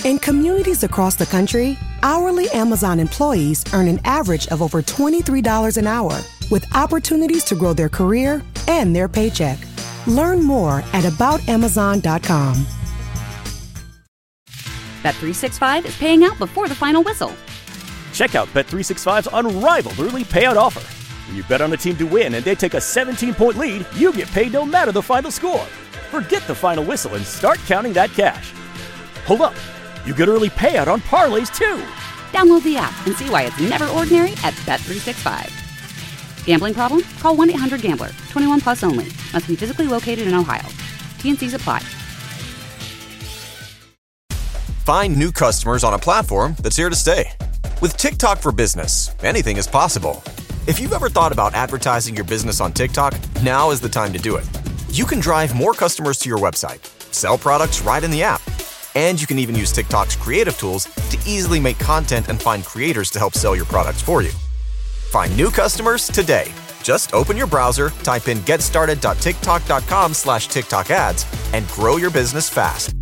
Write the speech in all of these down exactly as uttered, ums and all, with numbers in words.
In communities across the country, hourly Amazon employees earn an average of over twenty-three dollars an hour, with opportunities to grow their career and their paycheck. Learn more at about amazon dot com. Bet three sixty-five is paying out before the final whistle. Check out Bet three sixty-five's unrivaled early payout offer. When you bet on a team to win and they take a seventeen-point lead, you get paid no matter the final score. Forget the final whistle and start counting that cash. Hold up. You get early payout on parlays, too. Download the app and see why it's never ordinary at Bet three sixty-five. Gambling problem? Call one eight hundred gambler. twenty-one plus only. Must be physically located in Ohio. T N Cs apply. Find new customers on a platform that's here to stay. With TikTok for Business, anything is possible. If you've ever thought about advertising your business on TikTok, now is the time to do it. You can drive more customers to your website, sell products right in the app, and you can even use TikTok's creative tools to easily make content and find creators to help sell your products for you. Find new customers today. Just open your browser, type in getstarted.tiktok.com slash TikTok ads, and grow your business fast.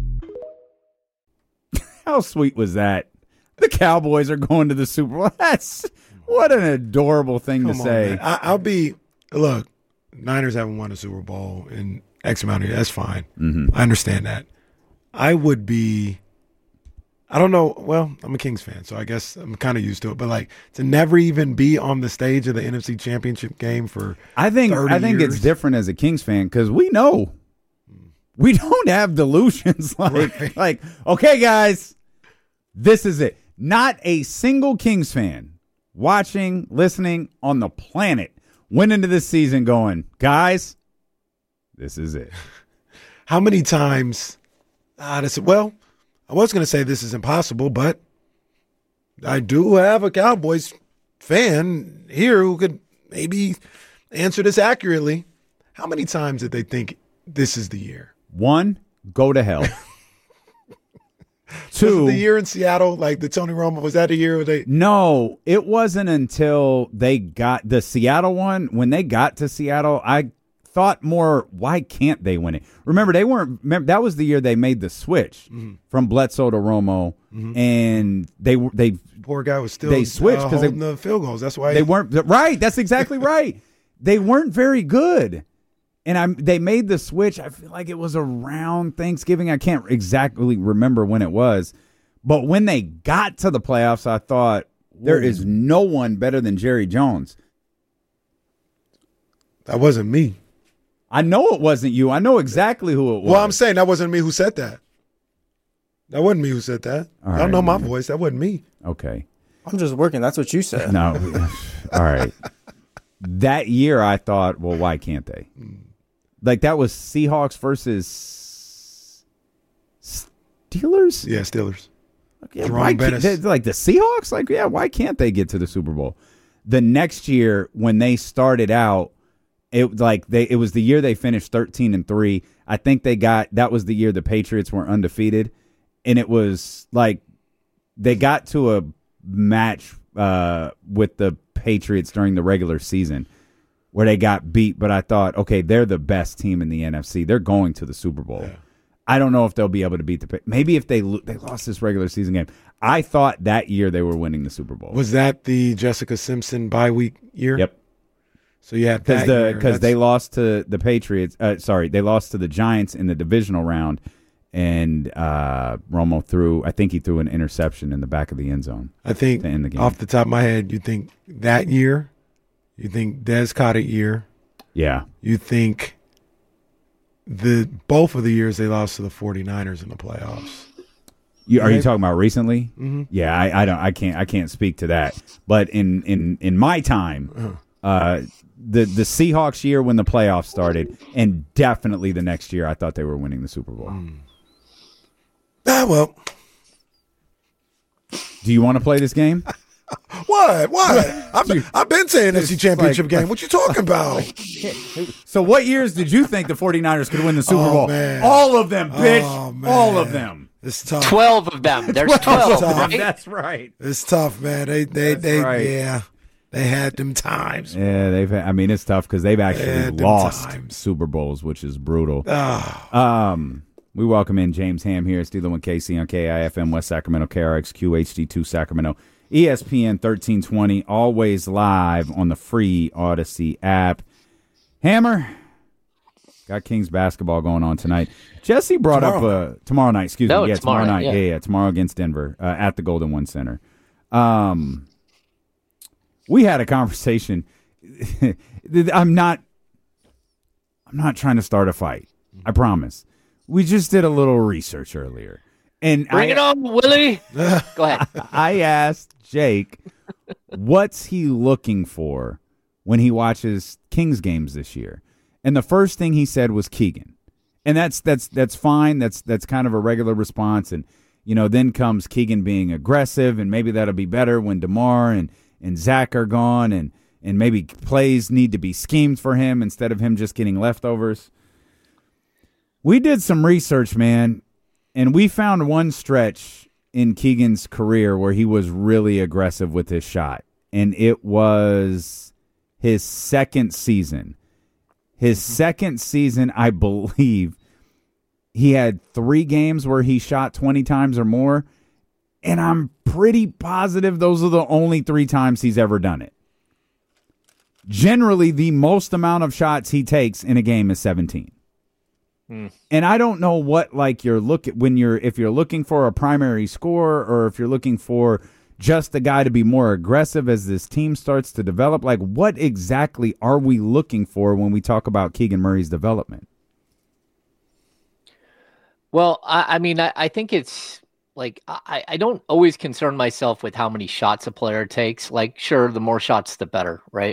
How sweet was that? The Cowboys are going to the Super Bowl. That's what an adorable thing Come to on, say. man. I, I'll be, look, Niners haven't won a Super Bowl in X amount of years. That's fine. Mm-hmm. I understand that. I would be, I don't know, well, I'm a Kings fan, so I guess I'm kind of used to it, but like to never even be on the stage of the N F C Championship game for I think thirty I think years. it's different as a Kings fan because we know we don't have delusions like Right. like okay guys, this is it. Not a single Kings fan watching, listening on the planet went into this season going, guys, this is it. How many times? Ah, this, well, I was going to say this is impossible, but I do have a Cowboys fan here who could maybe answer this accurately. How many times did they think this is the year? One, go to hell. Two, was it the year in Seattle, like the Tony Romo, was that the year where they? No, it wasn't until they got the Seattle one. When they got to Seattle, I thought more, why can't they win it? Remember, they weren't. Remember, that was the year they made the switch mm-hmm. from Bledsoe to Romo, mm-hmm. and they they poor guy was still they switched because uh, they the field goals. That's why they he, weren't right. That's exactly right. They weren't very good, and I they made the switch. I feel like it was around Thanksgiving. I can't exactly remember when it was, but when they got to the playoffs, I thought there Ooh. is no one better than Jerry Jones. That wasn't me. I know it wasn't you. I know exactly who it was. Well, I'm saying that wasn't me who said that. That wasn't me who said that. All I don't right, know my man. voice. That wasn't me. Okay. I'm just working. That's what you said. No. All right. That year, I thought, well, why can't they? Like, that was Seahawks versus Steelers? Yeah, Steelers. Okay, why can't, they, like, the Seahawks? Like, yeah, why can't they get to the Super Bowl? The next year, when they started out, It like they it was the year they finished thirteen and three. I think they got that was the year the Patriots were undefeated, and it was like they got to a match uh, with the Patriots during the regular season where they got beat. But I thought, okay, they're the best team in the N F C. They're going to the Super Bowl. Yeah. I don't know if they'll be able to beat the maybe if they they lost this regular season game. I thought that year they were winning the Super Bowl. Was that the Jessica Simpson bye week year? Yep. So yeah, because the because they lost to the Patriots. Uh, sorry, they lost to the Giants in the divisional round, and uh, Romo threw. I think he threw an interception in the back of the end zone. I think to end the game. Off the top of my head, you think that year, you think Des Cottet year, yeah. You think the both of the years they lost to the 49ers in the playoffs. You, are you talking about recently? Mm-hmm. Yeah, I, I don't. I can't. I can't speak to that. But in in in my time. Uh-huh. Uh, the the Seahawks year when the playoffs started, and definitely the next year, I thought they were winning the Super Bowl. Mm. Ah, well. Do you want to play this game? What? What? I've been, I've been saying N F C Championship like, game. What you talking about? So what years did you think the 49ers could win the Super oh, Bowl? Man. All of them, bitch. Oh, man. All of them. It's tough. twelve of them. There's twelve, right? That's right. It's tough, man. They, they, That's they, right. yeah. They had them times. Yeah, they've. I mean, it's tough because they've actually they lost times. Super Bowls, which is brutal. Oh. Um, We welcome in James Ham here. It's Dealing with Casey on K I F M West Sacramento, K R X Q H D two Sacramento, E S P N thirteen twenty, always live on the free Odyssey app. Hammer, got Kings basketball going on tonight. Jesse brought tomorrow. up uh, tomorrow night. Excuse no, me. Yeah, tomorrow, tomorrow night. Yeah. yeah, yeah, tomorrow against Denver uh, at the Golden One Center. Um, we had a conversation. I'm not. I'm not trying to start a fight. I promise. We just did a little research earlier, and bring I, it on, Willie. Go ahead. I asked Jake, what's he looking for when he watches Kings games this year? And the first thing he said was Keegan. And that's that's that's fine. That's that's kind of a regular response. And, you know, then comes Keegan being aggressive, and maybe that'll be better when DeMar and, and Zach are gone, and, and maybe plays need to be schemed for him instead of him just getting leftovers. We did some research, man, and we found one stretch in Keegan's career where he was really aggressive with his shot, and it was his second season. His second season, I believe, he had three games where he shot twenty times or more, and I'm pretty positive those are the only three times he's ever done it. Generally, the most amount of shots he takes in a game is seventeen. Mm. And I don't know what, like, you're looking when you're if you're looking for a primary scorer, or if you're looking for just a guy to be more aggressive as this team starts to develop. Like, what exactly are we looking for when we talk about Keegan Murray's development? Well, I, I mean, I, I think it's like I, I don't always concern myself with how many shots a player takes. Like, sure, the more shots, the better, right?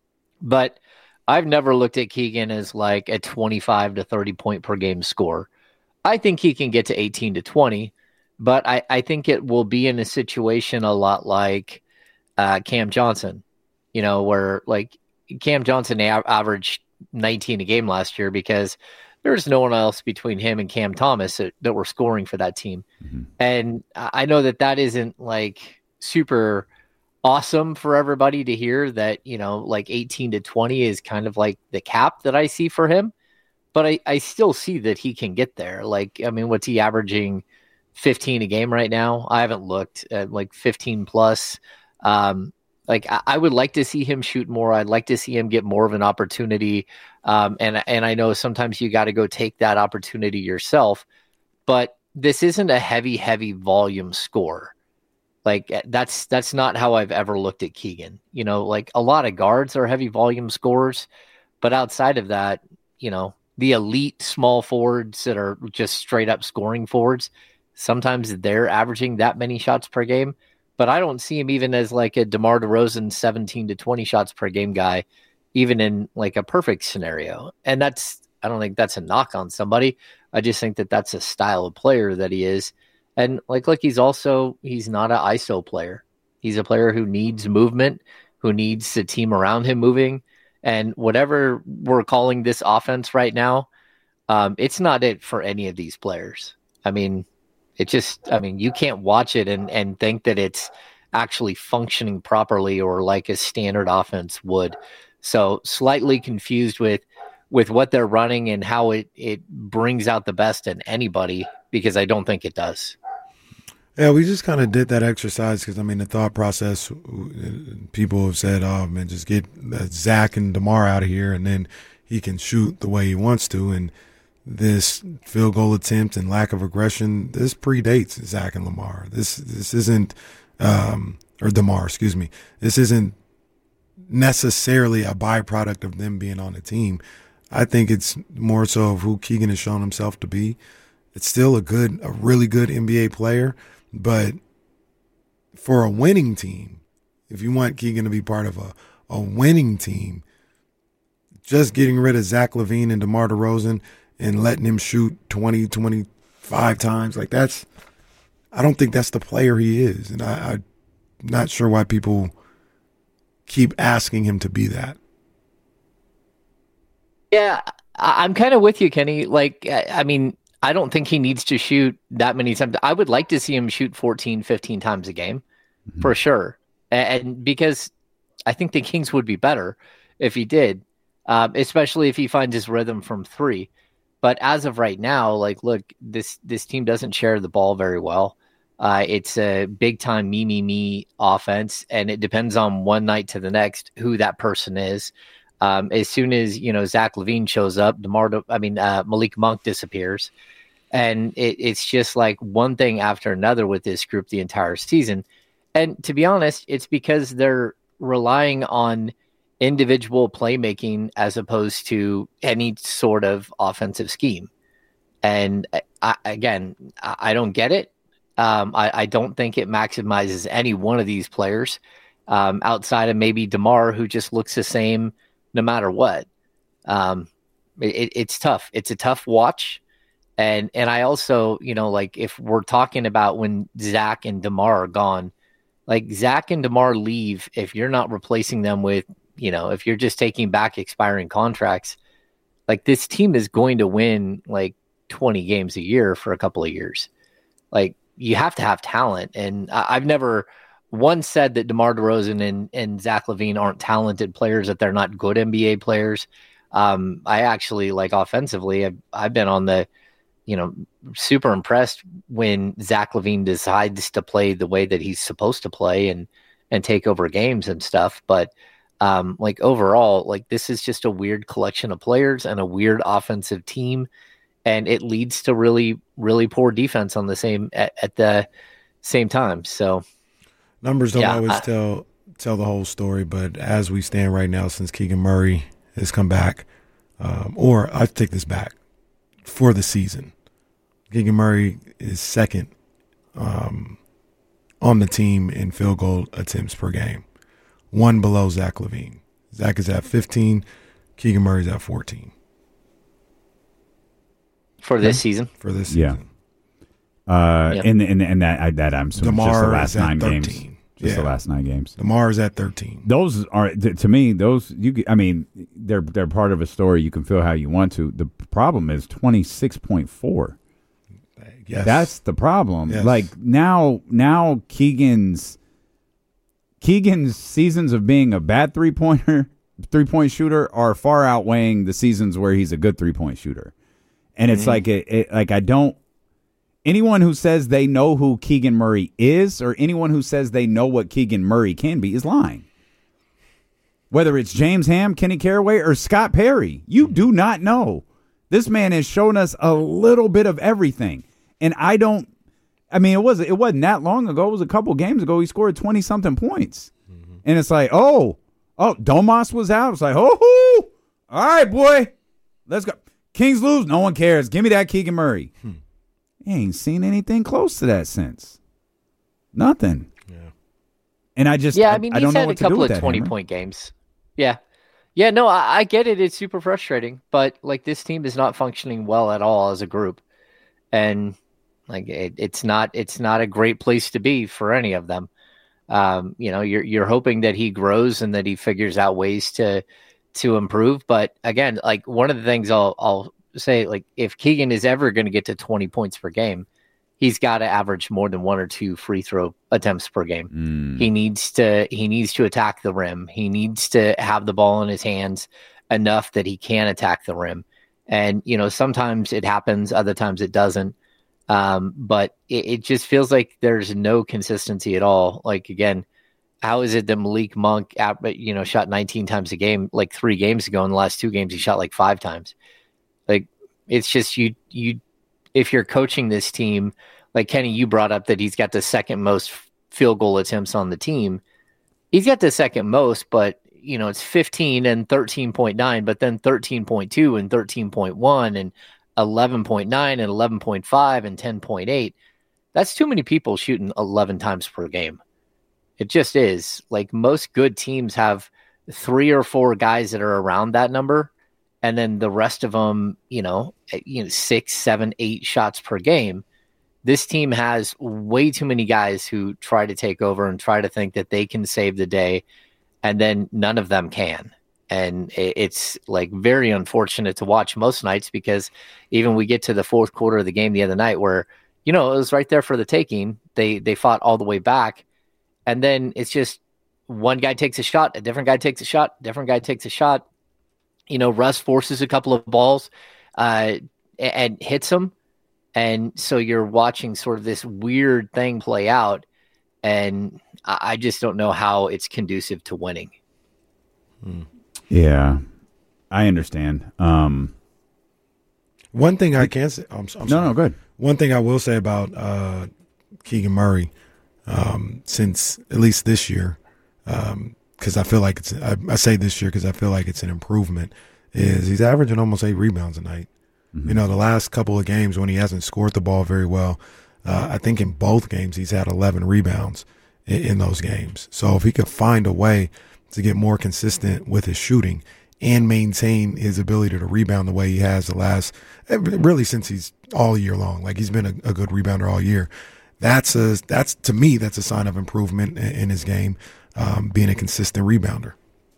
But I've never looked at Keegan as like a twenty-five to thirty point per game scorer. I think he can get to eighteen to twenty, but I, I think it will be in a situation a lot like uh, Cam Johnson, you know, where like Cam Johnson a- averaged nineteen a game last year because there's no one else between him and Cam Thomas that, that were scoring for that team. Mm-hmm. And I know that that isn't like super awesome for everybody to hear, that, you know, like eighteen to twenty is kind of like the cap that I see for him. But I, I still see that he can get there. Like, I mean, what's he averaging? fifteen a game right now? I haven't looked at like fifteen plus. Um, like I, I would like to see him shoot more. I'd like to see him get more of an opportunity. Um, and, and I know sometimes you got to go take that opportunity yourself, but this isn't a heavy, heavy volume score. Like that's, that's not how I've ever looked at Keegan. You know, like a lot of guards are heavy volume scorers, but outside of that, you know, the elite small forwards that are just straight up scoring forwards, sometimes they're averaging that many shots per game, but I don't see him even as like a DeMar DeRozan seventeen to twenty shots per game guy, even in like a perfect scenario. And that's, I don't think that's a knock on somebody. I just think that that's a style of player that he is. And like, look, he's also, he's not an I S O player. He's a player who needs movement, who needs the team around him moving. And whatever we're calling this offense right now, um, it's not it for any of these players. I mean, it just, I mean, you can't watch it and, and think that it's actually functioning properly or like a standard offense would. So slightly confused with, with what they're running and how it, it brings out the best in anybody, because I don't think it does. Yeah, we just kind of did that exercise because, I mean, the thought process, people have said, oh, man, just get Zach and DeMar out of here and then he can shoot the way he wants to. And this field goal attempt and lack of aggression, this predates Zach and Lamar. This this isn't, um, or DeMar, excuse me. This isn't necessarily a byproduct of them being on the team. I think it's more so of who Keegan has shown himself to be. It's still a good, a really good N B A player, but for a winning team, if you want Keegan to be part of a, a winning team, just getting rid of Zach LaVine and DeMar DeRozan and letting him shoot twenty, twenty-five times, like that's, I don't think that's the player he is. And I, I'm not sure why people keep asking him to be that. Yeah, I'm kind of with you, Kenny. Like, I mean, I don't think he needs to shoot that many times. I would like to see him shoot fourteen, fifteen times a game, mm-hmm. for sure. And because I think the Kings would be better if he did, um, especially if he finds his rhythm from three. But as of right now, like, look, this this team doesn't share the ball very well. Uh, it's a big time me, me, me offense, and it depends on one night to the next who that person is. Um, as soon as, you know, Zach LaVine shows up, DeMar, I mean, uh, Malik Monk disappears. And it, it's just like one thing after another with this group the entire season. And to be honest, it's because they're relying on individual playmaking as opposed to any sort of offensive scheme. And I, again, I don't get it. Um, I, I don't think it maximizes any one of these players um, outside of maybe DeMar, who just looks the same no matter what. Um, it, it's tough. It's a tough watch. And and I also, you know, like if we're talking about when Zach and DeMar are gone, like Zach and DeMar leave, if you're not replacing them with, you know, if you're just taking back expiring contracts, like this team is going to win like twenty games a year for a couple of years. Like you have to have talent. And I, I've never once said that DeMar DeRozan and, and Zach LaVine aren't talented players, that they're not good N B A players. Um, I actually, like offensively, I've, I've been on the, you know, super impressed when Zach LaVine decides to play the way that he's supposed to play and, and take over games and stuff. But um, like overall, like this is just a weird collection of players and a weird offensive team. And it leads to really, really poor defense on the same, at, at the same time. So numbers don't yeah, always I, tell, tell the whole story, but as we stand right now, since Keegan Murray has come back, um, or I take this back, for the season, Keegan Murray is second um, on the team in field goal attempts per game, one below Zach LaVine. Zach is at fifteen, Keegan Murray's at fourteen. For this season? For this season. Yeah. Uh, yep. and, and and that I, that I'm assuming just the last nine games. Just yeah. the last nine games. DeMar is at thirteen. Those are, to me, those you. I mean, they're they're part of a story. You can feel how you want to. The problem is twenty-six point four. Yes. That's the problem. Yes. Like now, now Keegan's Keegan's seasons of being a bad three pointer, three point shooter are far outweighing the seasons where he's a good three point shooter. And it's mm-hmm. like it, it, like I don't. Anyone who says they know who Keegan Murray is, or anyone who says they know what Keegan Murray can be, is lying. Whether it's James Ham, Kenny Caraway, or Scott Perry, you do not know. This man has shown us a little bit of everything, and I don't. I mean, it was it wasn't that long ago. It was a couple games ago. He scored twenty something points, mm-hmm. and it's like, oh, oh, Domas was out. It's like, oh, all right, boy, let's go. Kings lose, no one cares. Give me that Keegan Murray. Hmm. Ain't seen anything close to that since. Nothing. Yeah. And I just, yeah, I, I mean, I don't he's know had what a couple to do with of that, twenty-point games. Yeah. Yeah, no, I, I get it. It's super frustrating. But, like, this team is not functioning well at all as a group. And, like, it, it's not it's not a great place to be for any of them. Um, you know, you're you're hoping that he grows and that he figures out ways to to improve. But, again, like, one of the things I'll I'll say, like, if Keegan is ever going to get to twenty points per game, he's got to average more than one or two free throw attempts per game. Mm. He needs to he needs to attack the rim. He needs to have the ball in his hands enough that he can attack the rim. And, you know, sometimes it happens, other times it doesn't. Um, but it, it just feels like there's no consistency at all. Like, again, how is it that Malik Monk, you know, shot nineteen times a game like three games ago? In the last two games, he shot like five times. Like, it's just you, you, if you're coaching this team, like Kenny, you brought up that he's got the second most field goal attempts on the team. He's got the second most, but, you know, it's fifteen and thirteen point nine, but then thirteen point two and thirteen point one and eleven point nine and eleven point five and ten point eight. That's too many people shooting eleven times per game. It just is. Like, most good teams have three or four guys that are around that number. And then the rest of them, you know, you know, six, seven, eight shots per game. This team has way too many guys who try to take over and try to think that they can save the day, and then none of them can. And it's like very unfortunate to watch most nights, because even we get to the fourth quarter of the game the other night where, you know, it was right there for the taking. They they fought all the way back, and then it's just one guy takes a shot, a different guy takes a shot, different guy takes a shot. You know, Russ forces a couple of balls. Uh, and hits them. And so you're watching sort of this weird thing play out. And I just don't know how it's conducive to winning. Hmm. Yeah, I understand. Um, One thing I can say, I'm, I'm no, sorry. no, good. One thing I will say about uh, Keegan Murray, um, since at least this year, because um, I feel like it's, I, I say this year because I feel like it's an improvement, is he's averaging almost eight rebounds a night. Mm-hmm. You know, the last couple of games when he hasn't scored the ball very well, uh, I think in both games he's had eleven rebounds in, in those games. So if he could find a way to get more consistent with his shooting and maintain his ability to rebound the way he has the last, really since he's all year long, like he's been a, a good rebounder all year. That's a, that's to me, that's a sign of improvement in, in his game, um, being a consistent rebounder.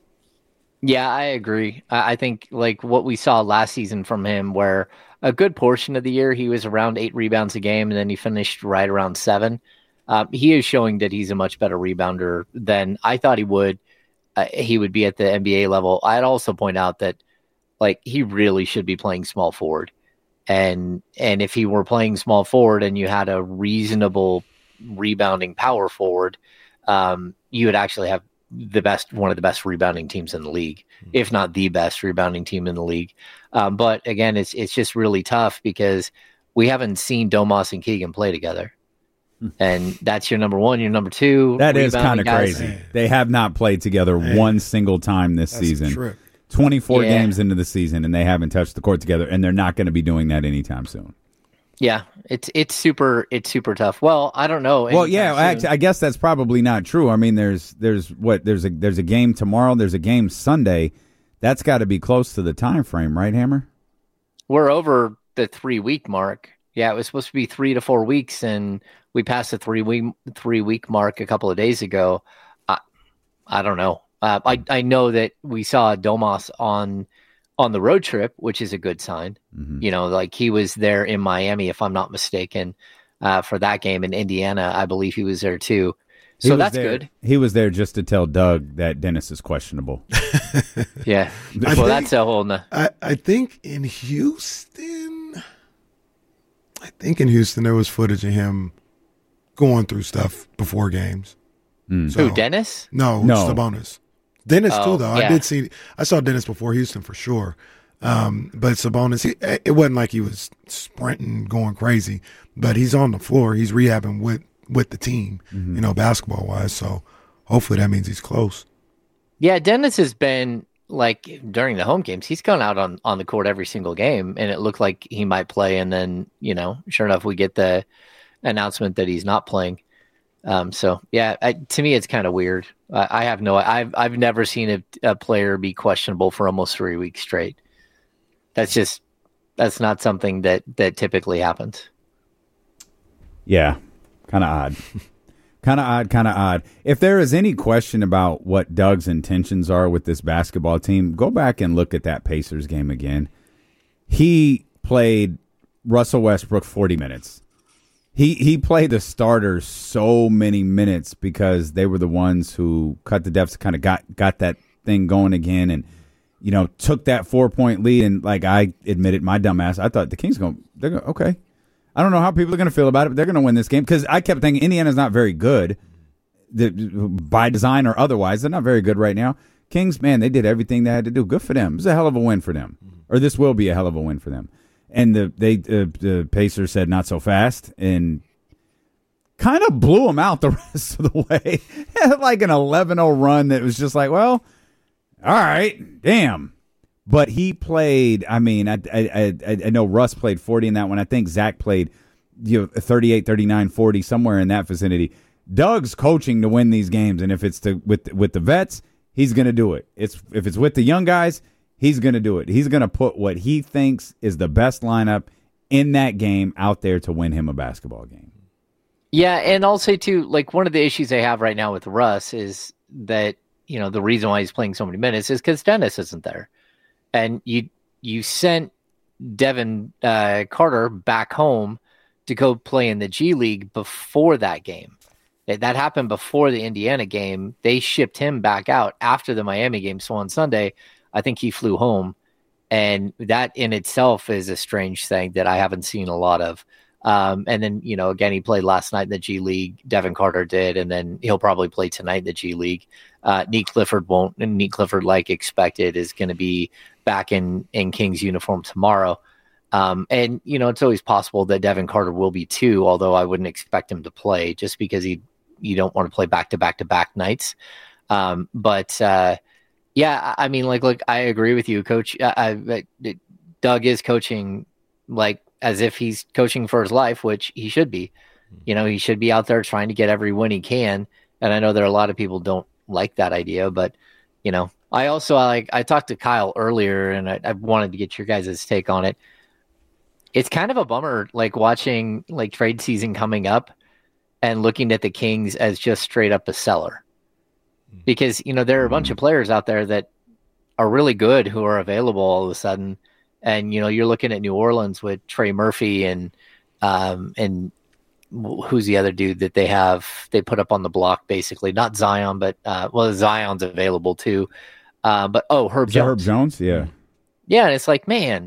Yeah, I agree. I think like what we saw last season from him, where a good portion of the year he was around eight rebounds a game, and then he finished right around seven. Um, he is showing that he's a much better rebounder than I thought he would. Uh, he would be at the N B A level. I'd also point out that like he really should be playing small forward, and and if he were playing small forward and you had a reasonable rebounding power forward, um, you would actually have the best, one of the best rebounding teams in the league, if not the best rebounding team in the league. Um, but again, it's it's just really tough because we haven't seen Domas and Keegan play together. And that's your number one, your number two. That is kind of crazy. They have not played together Man. one single time this that's season. twenty-four yeah. games into the season, and they haven't touched the court together, and they're not going to be doing that anytime soon. Yeah, it's it's super it's super tough. Well, I don't know. Well, yeah, I, I guess that's probably not true. I mean, there's there's what there's a there's a game tomorrow. There's a game Sunday. That's got to be close to the time frame, right, Hammer? We're over the three week mark. Yeah, it was supposed to be three to four weeks, and we passed the three week three week mark a couple of days ago. I I don't know. Uh, I I know that we saw Domas on. on the road trip, which is a good sign. Mm-hmm. You know, like he was there in Miami, if I'm not mistaken, uh, for that game. In Indiana, I believe he was there too. So that's there, good. He was there just to tell Doug that Dennis is questionable. Yeah. Well, think, that's a whole no- I, I think in Houston, I think in Houston there was footage of him going through stuff before games. Mm. So, Who, Dennis? No, no. Sabonis. Dennis oh, too, though. Yeah. I did see. I saw Dennis before Houston for sure. Um, but Sabonis, he, it wasn't like he was sprinting, going crazy. But he's on the floor. He's rehabbing with with the team, mm-hmm. you know, basketball wise. So hopefully that means he's close. Yeah, Dennis has been like during the home games. He's gone out on on the court every single game, and it looked like he might play. And then you know, sure enough, we get the announcement that he's not playing. Um, so yeah, I, to me, it's kind of weird. I, I have no, I've, I've never seen a, a player be questionable for almost three weeks straight. That's just, that's not something that, that typically happens. Yeah. Kind of odd, kind of odd, kind of odd. If there is any question about what Doug's intentions are with this basketball team, go back and look at that Pacers game again. He played Russell Westbrook forty minutes. He he played the starters so many minutes because they were the ones who cut the deficit, kind of got, got that thing going again, and you know took that four point lead. And like I admitted, my dumb ass, I thought the Kings going they're going okay. I don't know how people are going to feel about it, but they're going to win this game because I kept thinking Indiana's not very good, the, by design or otherwise. They're not very good right now. Kings, man, they did everything they had to do. Good for them. It was a hell of a win for them, or this will be a hell of a win for them. And the they uh, the Pacers said not so fast and kind of blew them out the rest of the way. Had like an eleven oh run that was just like, well, all right, damn. But he played, I mean, I I I, I know Russ played forty in that one. I think Zach played you know, thirty-eight, thirty-nine, forty, somewhere in that vicinity. Doug's coaching to win these games, and if it's to, with with the vets, he's going to do it. It's if it's with the young guys, he's going to do it. He's going to put what he thinks is the best lineup in that game out there to win him a basketball game. Yeah, and I'll say, too, like one of the issues I have right now with Russ is that, you know, the reason why he's playing so many minutes is because Dennis isn't there. And you you sent Devin uh, Carter back home to go play in the G League before that game. That happened before the Indiana game. They shipped him back out after the Miami game. So on Sunday, I think he flew home And that in itself is a strange thing that I haven't seen a lot of. Um, and then, you know, again, he played last night in the G League. Devin Carter did, and then he'll probably play tonight in the G League. Uh, Nick Clifford won't. And Nick Clifford, like expected, is going to be back in, in Kings uniform tomorrow. Um, and, you know, it's always possible that Devin Carter will be too, although I wouldn't expect him to play just because he you don't want to play back-to-back-to-back nights. Um, but, uh, yeah, I mean, like, look, I agree with you, Coach. I, I, Doug is coaching like as if he's coaching for his life, which he should be. You know, he should be out there trying to get every win he can. And I know there are a lot of people don't like that idea, but, you know, I also like I talked to Kyle earlier, and I, I wanted to get your guys' take on it. It's kind of a bummer, like watching like trade season coming up and looking at the Kings as just straight up a seller. Because, you know, there are a bunch of players out there that are really good who are available all of a sudden. And, you know, you're looking at New Orleans with Trey Murphy and, um, and who's the other dude that they have, they put up on the block, basically, not Zion, but, uh, well, Zion's available too. Uh, but, oh, Herb Jones. Herb Jones. Yeah. Yeah. And it's like, man,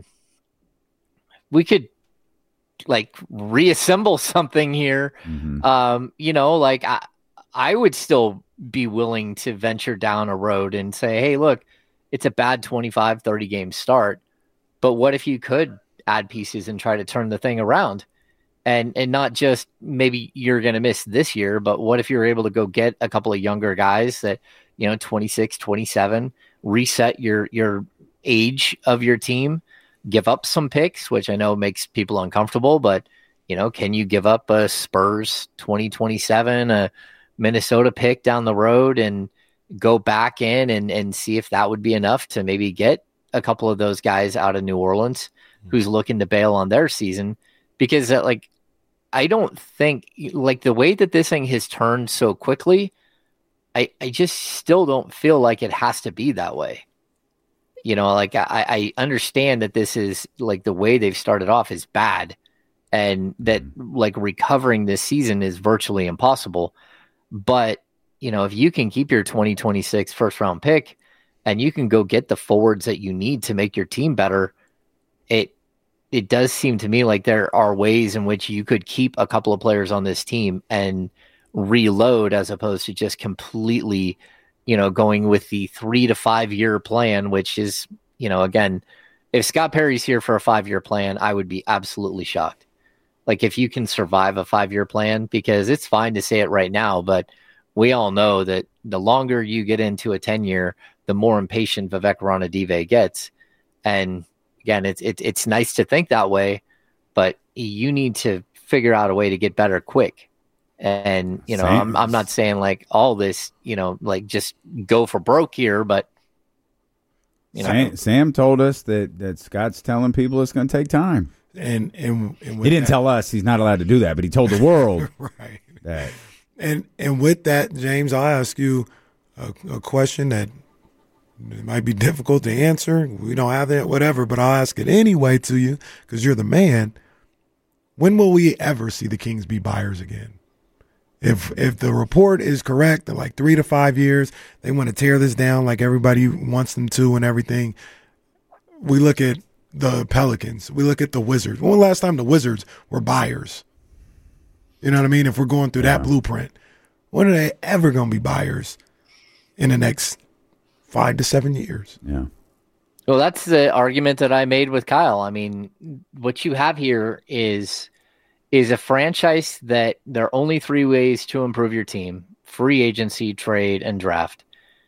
we could like reassemble something here. Mm-hmm. Um, you know, like I, I would still be willing to venture down a road and say, hey, look, it's a bad twenty-five, thirty game start, but what if you could add pieces and try to turn the thing around? And and not just maybe you're going to miss this year, but what if you're able to go get a couple of younger guys that, you know, twenty-six, twenty-seven, reset your, your age of your team, give up some picks, which I know makes people uncomfortable, but, you know, can you give up a Spurs twenty twenty-seven, a Minnesota pick down the road, and go back in and, and see if that would be enough to maybe get a couple of those guys out of New Orleans mm-hmm. who's looking to bail on their season? Because uh, like, I don't think like the way that this thing has turned so quickly, I, I just still don't feel like it has to be that way. You know, like I, I understand that this is like the way they've started off is bad, and that like recovering this season is virtually impossible. But, you know, if you can keep your twenty twenty-six first round pick and you can go get the forwards that you need to make your team better, it it does seem to me like there are ways in which you could keep a couple of players on this team and reload, as opposed to just completely, you know, going with the three to five year plan, which is, you know, again, if Scott Perry's here for a five year plan, I would be absolutely shocked. Like if you can survive a five-year plan, because it's fine to say it right now, but we all know that the longer you get into a ten-year, the more impatient Vivek Ranadive gets. And again, it's it, it's nice to think that way, but you need to figure out a way to get better quick. And, you know, I'm, I'm not saying like all this, you know, like just go for broke here, but, you know. Sam, Sam told us that, that Scott's telling people it's going to take time. And and, and he didn't that, tell us he's not allowed to do that, but he told the world right. that. And and with that, James, I'll ask you a, a question that it might be difficult to answer. We don't have that, whatever, but I'll ask it anyway to you because you're the man. When will we ever see the Kings be buyers again? If if the report is correct, that like three to five years, they want to tear this down like everybody wants them to and everything. We look at the Pelicans. We look at the Wizards. When was the last time the Wizards were buyers? You know what I mean? If we're going through yeah. that blueprint, when are they ever going to be buyers in the next five to seven years? Yeah. Well, that's the argument that I made with Kyle. I mean, what you have here is is a franchise that there are only three ways to improve your team: free agency, trade, and draft.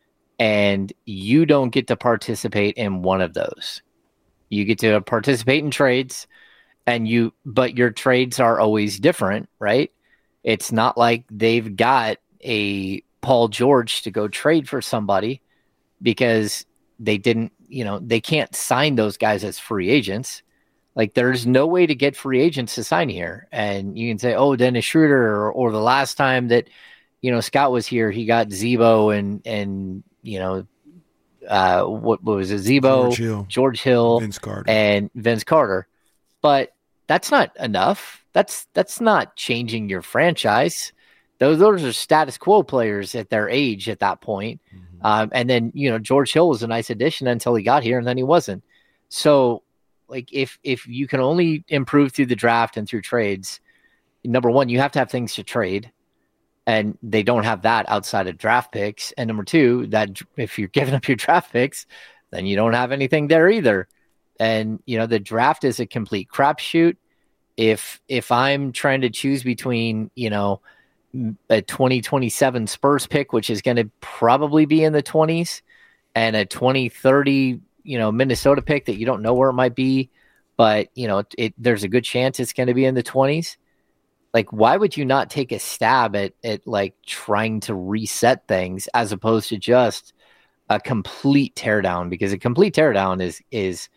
And you don't get to participate in one of those. You get to participate in trades, and you, but your trades are always different, right? It's not like they've got a Paul George to go trade for somebody because they didn't, you know, they can't sign those guys as free agents. Like there's no way to get free agents to sign here. And you can say, oh, Dennis Schroeder, or, or the last time that, you know, Scott was here, he got Zebo and, and, you know, Uh, what, what was it? Zebo, George Hill, George Hill, Vince Carter, and Vince Carter. But that's not enough. That's that's not changing your franchise. Those those are status quo players at their age at that point. Mm-hmm. Um, and then, you know, George Hill was a nice addition until he got here, and then he wasn't. So, like, if if you can only improve through the draft and through trades, number one, you have to have things to trade, and they don't have that outside of draft picks. And number two, that if you're giving up your draft picks, then you don't have anything there either. And, you know, the draft is a complete crapshoot. If if I'm trying to choose between, you know, a twenty twenty-seven Spurs pick, which is going to probably be in the twenties, and a twenty thirty, you know, Minnesota pick that you don't know where it might be, but, you know, it, there's a good chance it's going to be in the twenties. Like, why would you not take a stab at, at like trying to reset things as opposed to just a complete teardown? Because a complete teardown is, is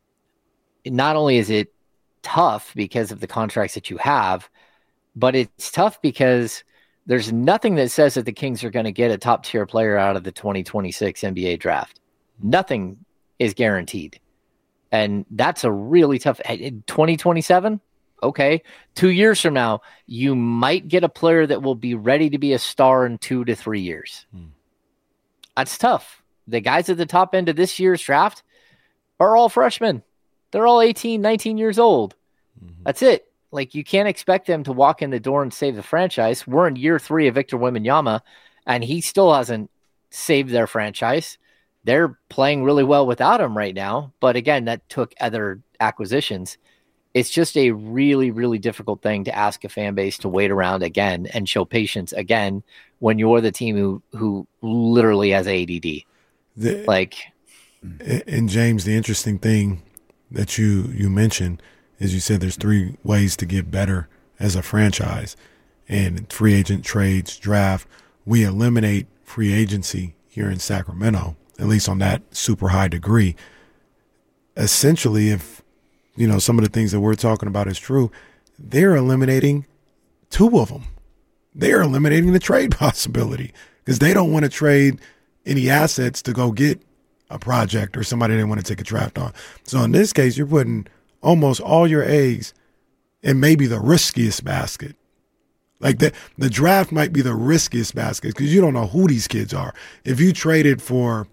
not only is it tough because of the contracts that you have, but it's tough because there's nothing that says that the Kings are going to get a top tier player out of the twenty twenty-six N B A draft. Nothing is guaranteed. And that's a really tough twenty twenty-seven. Okay. Two years from now, you might get a player that will be ready to be a star in two to three years. Hmm. That's tough. The guys at the top end of this year's draft are all freshmen. They're all eighteen, nineteen years old. Mm-hmm. That's it. Like, you can't expect them to walk in the door and save the franchise. We're in year three of Victor Wembanyama, and he still hasn't saved their franchise. They're playing really well without him right now. But again, that took other acquisitions. It's just a really, really difficult thing to ask a fan base to wait around again and show patience again when you're the team who, who literally has A D D. The, like, and James, the interesting thing that you you mentioned is you said there's three ways to get better as a franchise, and free agent, trades, draft. We eliminate free agency here in Sacramento, at least on that super high degree. Essentially, if you know some of the things that we're talking about is true, they're eliminating two of them. They're eliminating the trade possibility because they don't want to trade any assets to go get a project or somebody they want to take a draft on. So in this case, you're putting almost all your eggs in maybe the riskiest basket. Like the, the draft might be the riskiest basket because you don't know who these kids are. If you traded for,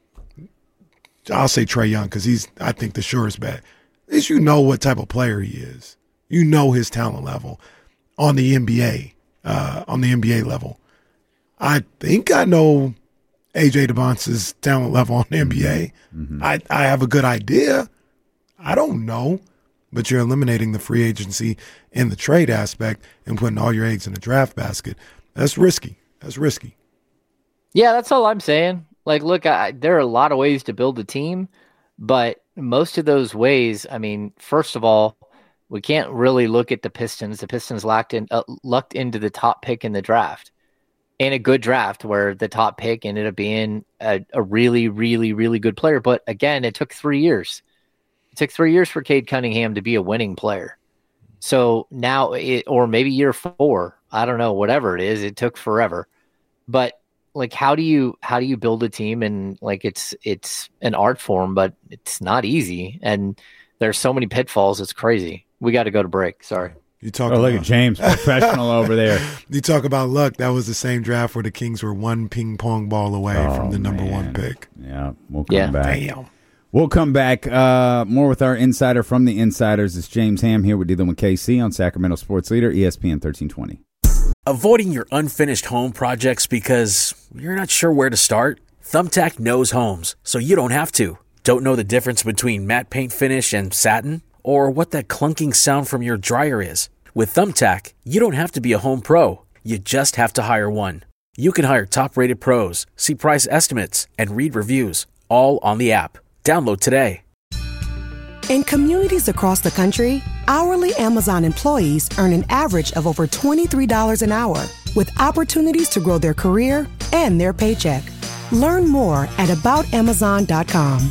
I'll say Trae Young because he's, I think, the surest bet. At least you know what type of player he is. You know his talent level on the N B A, uh, on the N B A level. I think I know A J DeBonce's talent level on the N B A. Mm-hmm. I, I have a good idea. I don't know. But you're eliminating the free agency and the trade aspect and putting all your eggs in the draft basket. That's risky. That's risky. Yeah, that's all I'm saying. Like, look, I, there are a lot of ways to build a team, but most of those ways, I mean, first of all, we can't really look at the Pistons. The Pistons lucked, in, uh, lucked into the top pick in the draft. In a good draft where the top pick ended up being a, a really, really, really good player. But again, it took three years. It took three years for Cade Cunningham to be a winning player. So now, it, or maybe year four, I don't know, whatever it is, it took forever. But like, how do you, how do you build a team? And like, it's, it's an art form, but it's not easy. And there's so many pitfalls. It's crazy. We got to go to break. Sorry. You talk oh, about, look at James, professional over there. You talk about luck. That was the same draft where the Kings were one ping pong ball away oh, from the number man. one pick. Yeah, we'll come yeah. back. Damn. We'll come back uh, more with our insider from the Insiders. It's James Ham here. We're dealing with K C on Sacramento Sports Leader, E S P N thirteen twenty. Avoiding your unfinished home projects because you're not sure where to start? Thumbtack knows homes, so you don't have to. Don't know the difference between matte paint finish and satin? Or what that clunking sound from your dryer is? With Thumbtack, you don't have to be a home pro. You just have to hire one. You can hire top-rated pros, see price estimates, and read reviews, all on the app. Download today. In communities across the country, hourly Amazon employees earn an average of over twenty-three dollars an hour, with opportunities to grow their career and their paycheck. Learn more at about amazon dot com.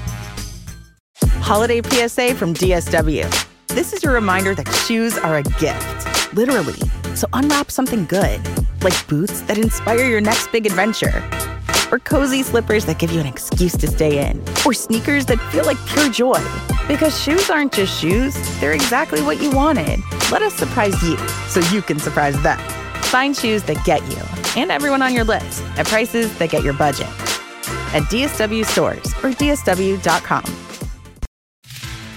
Holiday P S A from D S W. This is your reminder that shoes are a gift, literally. So unwrap something good, like boots that inspire your next big adventure, or cozy slippers that give you an excuse to stay in, or sneakers that feel like pure joy. Because shoes aren't just shoes, they're exactly what you wanted. Let us surprise you so you can surprise them. Find shoes that get you and everyone on your list at prices that get your budget at D S W stores or D S W dot com.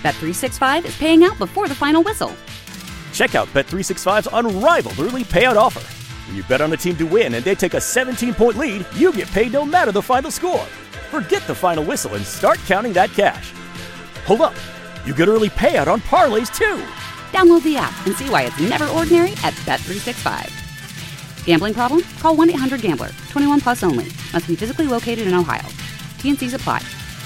Bet three sixty-five is paying out before the final whistle. Check out Bet three sixty-five's unrivaled early payout offer. When you bet on a team to win and they take a seventeen-point lead, you get paid no matter the final score. Forget the final whistle and start counting that cash. Hold up. You get early payout on parlays, too. Download the app and see why it's never ordinary at Bet three sixty-five. Gambling problem? Call one eight hundred gambler. twenty-one plus only. Must be physically located in Ohio. T N Cs apply.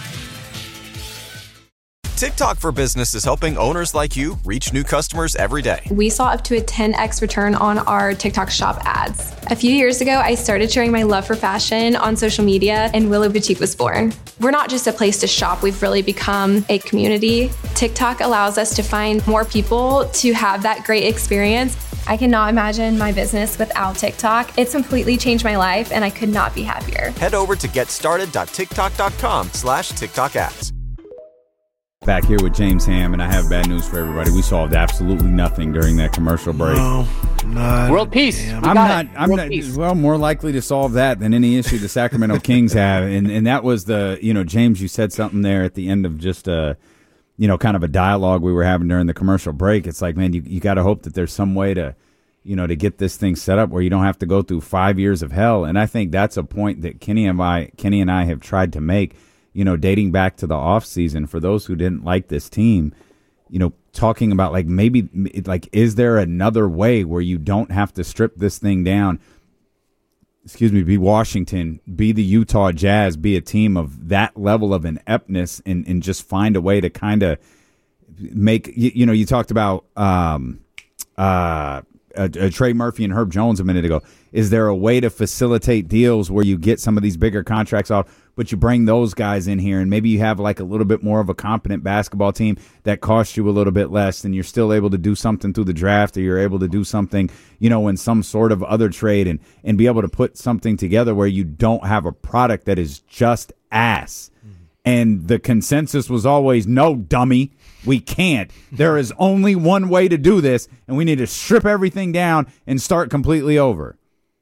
TikTok for Business is helping owners like you reach new customers every day. We saw up to a ten x return on our TikTok shop ads. A few years ago, I started sharing my love for fashion on social media, and Willow Boutique was born. We're not just a place to shop, we've really become a community. TikTok allows us to find more people to have that great experience. I cannot imagine my business without TikTok. It's completely changed my life, and I could not be happier. Head over to getstarted.tiktok.com slash TikTok ads. Back here with James Ham, and I have bad news for everybody. We solved absolutely nothing during that commercial break. No, not. World peace. Damn. I'm not. It. I'm World not. Peace. Well, more likely to solve that than any issue the Sacramento Kings have, and and that was the you know James, you said something there at the end of just a you know kind of a dialogue we were having during the commercial break. It's like, man, you you got to hope that there's some way to you know to get this thing set up where you don't have to go through five years of hell. And I think that's a point that Kenny and I Kenny and I have tried to make. You know, dating back to the offseason, for those who didn't like this team, you know, talking about like maybe like, is there another way where you don't have to strip this thing down? Excuse me, be Washington, be the Utah Jazz, be a team of that level of ineptness and, and just find a way to kind of make, you, you know, you talked about um, uh, uh, uh, Trey Murphy and Herb Jones a minute ago. Is there a way to facilitate deals where you get some of these bigger contracts off, but you bring those guys in here and maybe you have like a little bit more of a competent basketball team that costs you a little bit less and you're still able to do something through the draft, or you're able to do something, you know, in some sort of other trade and, and be able to put something together where you don't have a product that is just ass. Mm-hmm. And the consensus was always, no, dummy, we can't. There is only one way to do this, and we need to strip everything down and start completely over.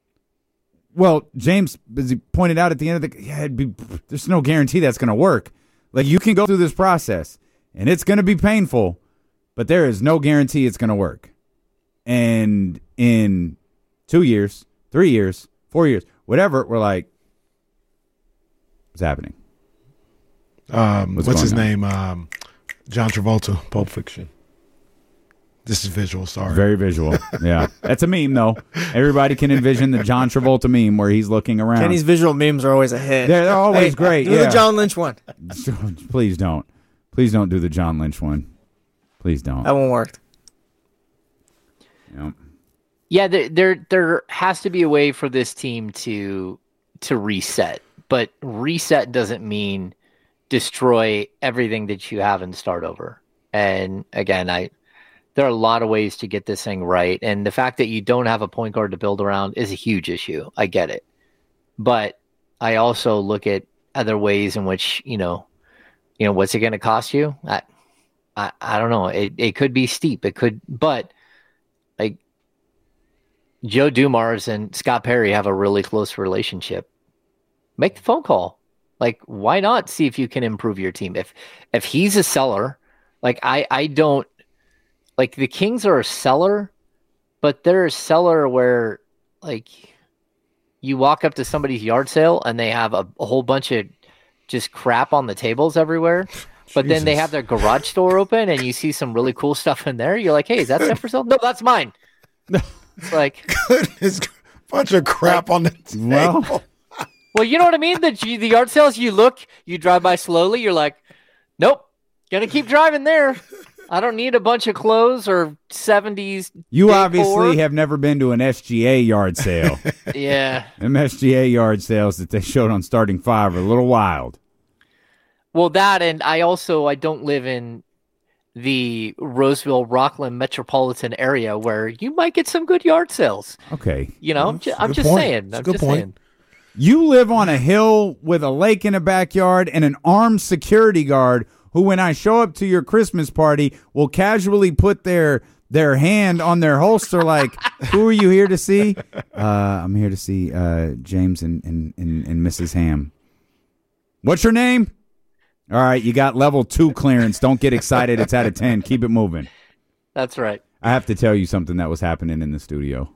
Well, James, as he pointed out at the end of the, yeah, it'd be, there's no guarantee that's going to work. Like, you can go through this process, and it's going to be painful, but there is no guarantee it's going to work. And in two years, three years, four years, whatever, we're like, what's happening? Um, what's what's his on? name? Um, John Travolta, Pulp Fiction. This is visual, sorry. Very visual, yeah. That's a meme, though. Everybody can envision the John Travolta meme where he's looking around. Kenny's visual memes are always a hit. They're, they're always hey, great, do yeah. the John Lynch one. Please don't. Please don't do the John Lynch one. Please don't. That one worked. Yep. Yeah, there, there there has to be a way for this team to to reset. But reset doesn't mean destroy everything that you have and start over. And again, I there are a lot of ways to get this thing right. And the fact that you don't have a point guard to build around is a huge issue. I get it. But I also look at other ways in which, you know, you know, what's it going to cost you? I, I, I don't know. It it could be steep. It could, but like Joe Dumars and Scott Perry have a really close relationship. Make the phone call. Like, why not see if you can improve your team? If if he's a seller, like I, I don't, like the Kings are a seller, but they're a seller where like you walk up to somebody's yard sale and they have a, a whole bunch of just crap on the tables everywhere. But Jesus. Then they have their garage door open and you see some really cool stuff in there. You're like, hey, is that stuff for sale? No, that's mine. It's like goodness, bunch of crap like, on the table. Well, well, you know what I mean? The, the yard sales, you look, you drive by slowly. You're like, nope, gonna keep driving there. I don't need a bunch of clothes or seventies. You obviously have never been to an S G A yard sale. Yeah. Them S G A yard sales that they showed on Starting Five are a little wild. Well, that, and I also, I don't live in the Roseville, Rockland metropolitan area where you might get some good yard sales. Okay. You know, I'm, ju- I'm just point. saying. I'm good just point. saying. You live on a hill with a lake in a backyard and an armed security guard who, when I show up to your Christmas party, will casually put their their hand on their holster like, who are you here to see? Uh, I'm here to see uh, James and, and, and, and Missus Ham. What's your name? All right, you got level two clearance. Don't get excited. It's out of ten. Keep it moving. That's right. I have to tell you something that was happening in the studio.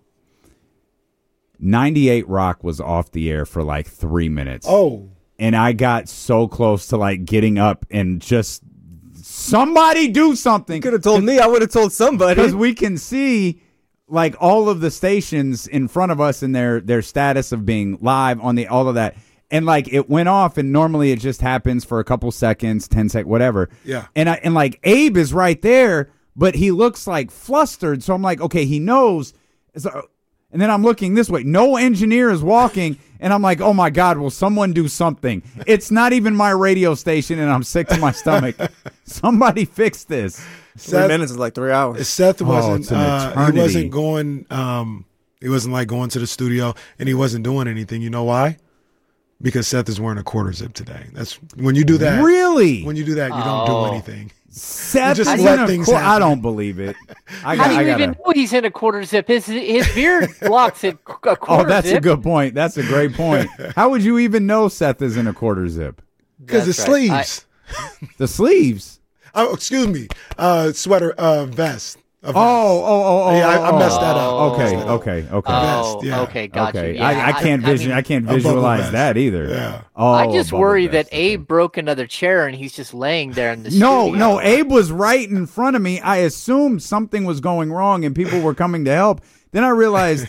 ninety-eight Rock was off the air for like three minutes. Oh. And I got so close to like getting up and just somebody do something. You could have told me. I would have told somebody. Because we can see like all of the stations in front of us and their their status of being live on the all of that. And like it went off, and normally it just happens for a couple seconds, ten seconds, whatever. Yeah. And I and like Abe is right there, but he looks like flustered. So I'm like, okay, he knows. So, and then I'm looking this way. No engineer is walking, and I'm like, oh my God, will someone do something? It's not even my radio station, and I'm sick to my stomach. Somebody fix this. Three Seth, minutes is like three hours. Seth wasn't. Oh, uh, he wasn't going. Um, he wasn't like going to the studio, and he wasn't doing anything. You know why? Because Seth is wearing a quarter zip today. That's when you do that. Really? When you do that, you don't Oh. do anything. Seth just is let in a things qu- happen. I don't believe it. I How got, do you I gotta, even know he's in a quarter zip? His his beard blocks it. A quarter Oh, that's zip. a good point. That's a great point. How would you even know Seth is in a quarter zip? Because the That's right. sleeves. The sleeves. Oh, excuse me. Uh, sweater, uh, vest. A Oh, vest. oh, oh, oh. Yeah, I, I oh, messed that Oh. up. Okay, Messed that up. okay, okay. Oh, Vest, yeah. okay, gotcha. Okay, Yeah, I, I can't vision. mean, I can't a bubble visualize vest. that either. Yeah. Oh, I just bubble worry vest, that okay. Abe broke another chair and he's just laying there in the No, studio. no. Abe was right in front of me. I assumed something was going wrong and people were coming to help. Then I realized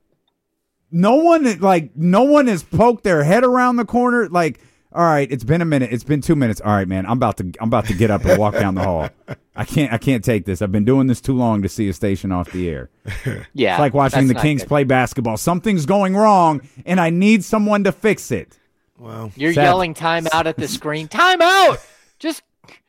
no one, like, no one has poked their head around the corner. Like, all right, it's been a minute. It's been two minutes. All right, man. I'm about to. I'm about to get up and walk down the hall. I can't. I can't take this. I've been doing this too long to see a station off the air. Yeah, It's like watching that's the not Kings good. play basketball. Something's going wrong, and I need someone to fix it. Well, You're Seth. yelling time out at the screen. Time out! Just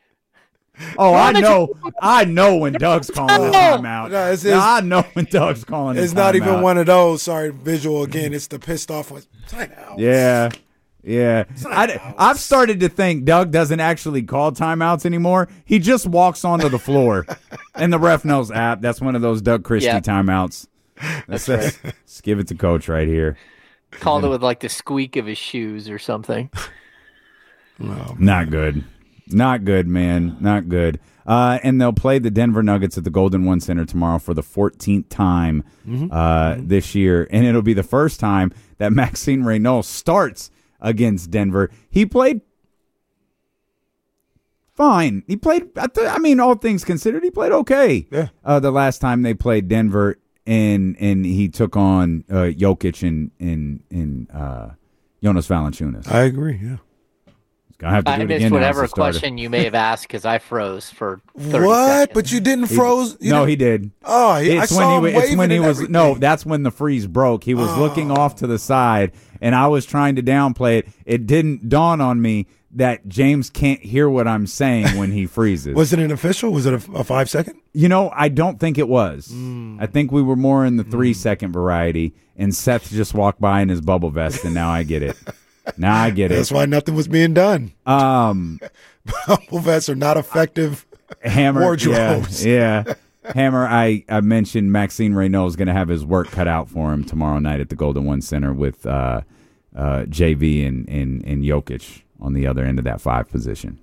Oh, I Why don't know. I know when Doug's calling a timeout. No, it's- Now, it's- I know when Doug's calling. a it's not even timeout. one of those. Sorry, visual again. It's the pissed off one. Timeout. Yeah. Yeah. I, I've started to think Doug doesn't actually call timeouts anymore. He just walks onto the floor, and the ref knows, ah, that's one of those Doug Christie Yeah. timeouts. That's it. Just give it to Coach right here. called it with like the squeak of his shoes or something. Not good. Not good, man. Not good. Uh, and they'll play the Denver Nuggets at the Golden One Center tomorrow for the fourteenth time Mm-hmm. uh, this year. And it'll be the first time that Maxime Renault starts against Denver. He played fine. He played, I, th- I mean, all things considered, he played okay. Yeah. Uh, the last time they played Denver, and and he took on uh, Jokic and, and, and uh, Jonas Valanciunas. I agree. Yeah. Gonna have to do I it missed again now as whatever a starter. question you may have asked because I froze for thirty What? seconds. But you didn't He- froze? You no, didn't- he did. Oh, he, I It's saw when he him wa- it's waving when he and was everything. no, that's when the freeze broke. He was looking off to the side, and I was trying to downplay it. It didn't dawn on me that James can't hear what I'm saying when he freezes. Was it an official? Was it a, a five second? You know, I don't think it was. Mm. I think we were more in the three second variety, and Seth just walked by in his bubble vest, and now I get it. Now I get That's it. why nothing was being done. Um, Bubble vests are not effective. Hammer, Wardrobes. yeah, yeah. Hammer, I, I mentioned Maxime Renault is going to have his work cut out for him tomorrow night at the Golden One Center with uh, uh, J V and, and, and Jokic on the other end of that five position.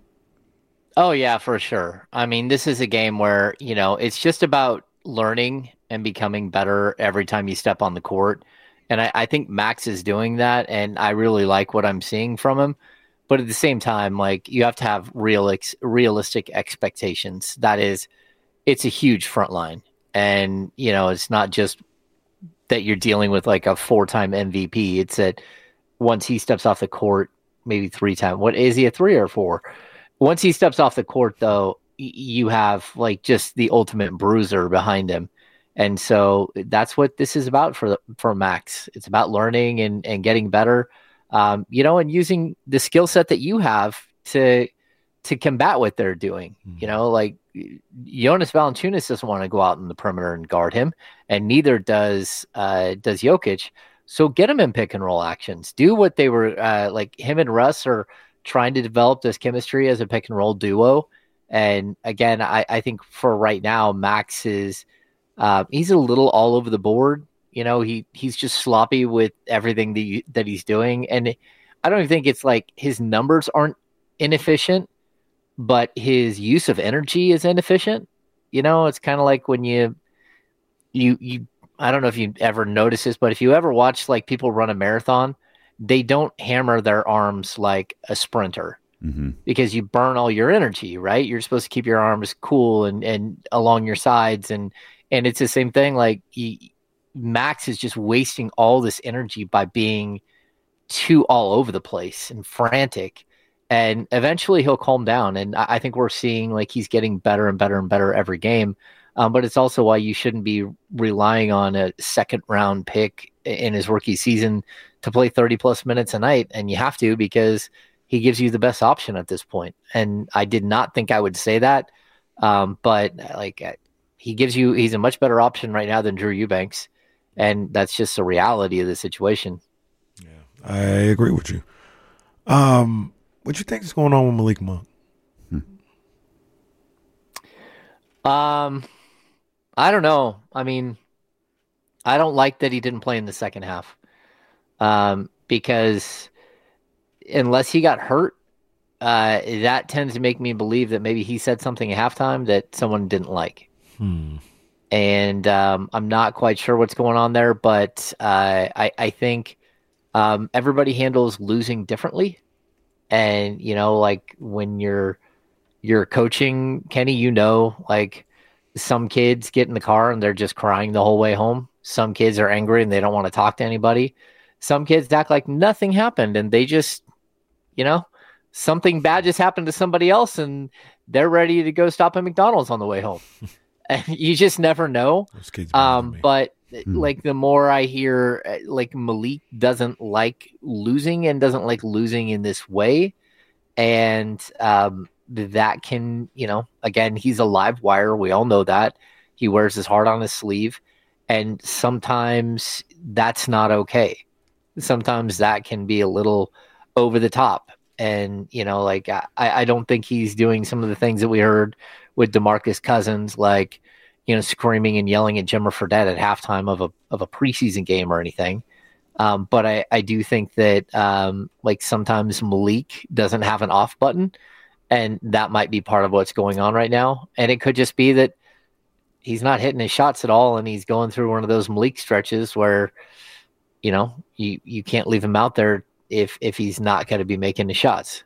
Oh yeah, for sure. I mean, this is a game where, you know, it's just about learning and becoming better every time you step on the court. And I, I think Max is doing that, and I really like what I'm seeing from him. But at the same time, like, you have to have real ex- realistic expectations. That is, it's a huge front line. And, you know, it's not just that you're dealing with like a four-time M V P. It's that once he steps off the court, maybe three times. What is he, a three or four? Once he steps off the court, though, y- you have like just the ultimate bruiser behind him. And so that's what this is about for for Max. It's about learning and, and getting better, um, you know, and using the skill set that you have to to combat what they're doing. Mm-hmm. You know, like Jonas Valanciunas doesn't want to go out in the perimeter and guard him, and neither does uh, does Jokic. So get him in pick and roll actions. Do what they were uh, like. Him and Russ are trying to develop this chemistry as a pick and roll duo. And again, I, I think for right now, Max is. Uh, he's a little all over the board. You know, he he's just sloppy with everything that you, that he's doing. And I don't even think it's like his numbers aren't inefficient. but his use of energy is inefficient. You know, it's kind of like when you, you, you, I don't know if you ever notice this, but if you ever watch like people run a marathon, they don't hammer their arms like a sprinter mm-hmm. because you burn all your energy, right? You're supposed to keep your arms cool and, and along your sides. And, and it's the same thing. Like he, Max is just wasting all this energy by being too all over the place and frantic. And eventually he'll calm down. And I, I think we're seeing like he's getting better and better and better every game. Um, but it's also why you shouldn't be relying on a second round pick in his rookie season to play thirty plus minutes a night. And you have to, because he gives you the best option at this point. And I did not think I would say that. Um, but like he gives you, he's a much better option right now than Drew Eubanks. And that's just the reality of the situation. Yeah, I agree with you. Um, what you think is going on with Malik Monk? Hmm. Um, I don't know. I mean, I don't like that he didn't play in the second half. Um, because unless he got hurt, uh, that tends to make me believe that maybe he said something at halftime that someone didn't like. Hmm. And um, I'm not quite sure what's going on there, but uh, I, I think um, everybody handles losing differently. And, you know, like when you're you're coaching, Kenny, you know, like some kids get in the car and they're just crying the whole way home. Some kids are angry and they don't want to talk to anybody. Some kids act like nothing happened and they just, you know, something bad just happened to somebody else and they're ready to go stop at McDonald's on the way home. And you just never know. Um, but mm. like the more I hear, like Malik doesn't like losing and doesn't like losing in this way. And um, that can, you know, again, he's a live wire. We all know that. He wears his heart on his sleeve. And sometimes that's not okay. Sometimes that can be a little over the top. And, you know, like I, I don't think he's doing some of the things that we heard with DeMarcus Cousins, like, you know, screaming and yelling at Jimmer Fredette at halftime of a of a preseason game or anything. Um, but I, I do think that um, like sometimes Malik doesn't have an off button, and that might be part of what's going on right now. And it could just be that he's not hitting his shots at all, and he's going through one of those Malik stretches where, you know, you, you can't leave him out there if if he's not going to be making the shots.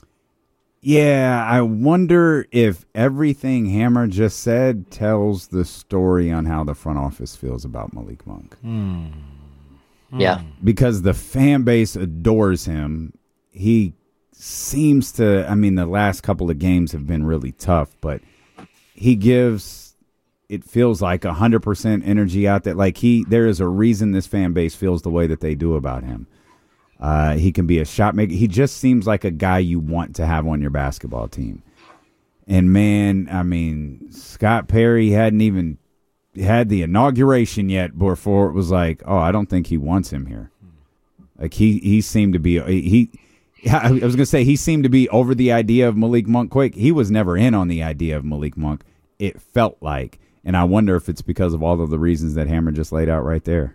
Yeah, I wonder if everything Hammer just said tells the story on how the front office feels about Malik Monk. Mm. Mm. Yeah. Because the fan base adores him. He seems to, I mean, the last couple of games have been really tough, but he gives, it feels like one hundred percent energy out there. Like he, there is a reason this fan base feels the way that they do about him. Uh, he can be a shot maker. He just seems like a guy you want to have on your basketball team. And, man, I mean, Scott Perry hadn't even had the inauguration yet before it was like, oh, I don't think he wants him here. Like, he, he seemed to be – he. I was going to say he seemed to be over the idea of Malik Monk quick. He was never in on the idea of Malik Monk, it felt like. And I wonder if it's because of all of the reasons that Hammer just laid out right there.